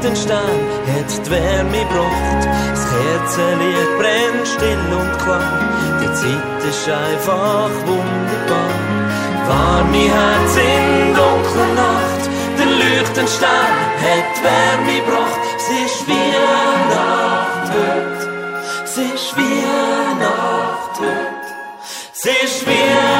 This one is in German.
Leuchtenstern hat die Wärme gebracht. Das Kerzenlicht brennt still und klar. Die Zeit ist einfach wunderbar. Warme Herz in dunkler Nacht. Der Leuchtenstern hat die Wärme gebracht. Es ist Weihnacht heute. Es ist Weihnacht heute. Es ist Weihnacht.